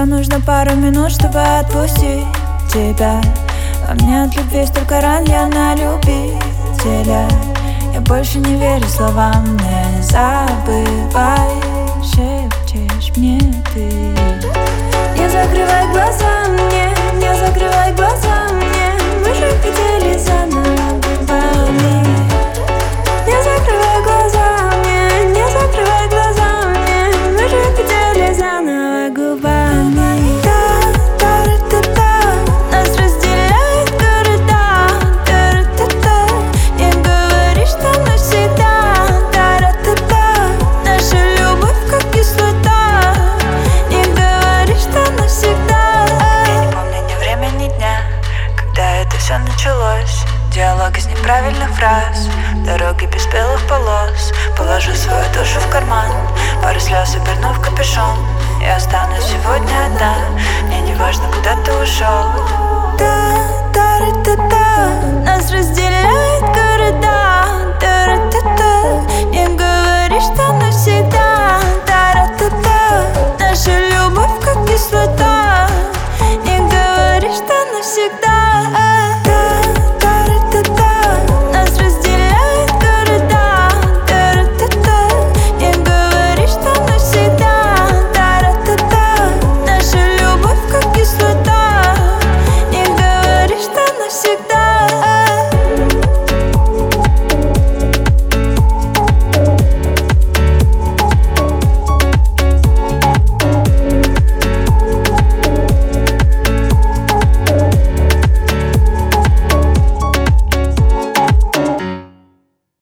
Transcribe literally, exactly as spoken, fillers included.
Еще нужно пару минут, чтобы отпустить тебя. Во мне от любви столько ран, я на любителя. Я больше не верю словам, не забывай, шепчешь мне ты. Не закрывай глаза мне, не закрывай глаза мне, мы же хотели заново губами. Не закрывай глаза мне, не закрывай глаза мне, мы же хотели заново губами. Все началось, диалог из неправильных фраз, дороги без белых полос. Положу свою душу в карман, пару слез оберну в капюшон. Я останусь сегодня одна, мне не важно, куда ты ушел. Нас разделяет города, не говори, что навсегда. Наша любовь как кислота, не говори, что навсегда. Всегда.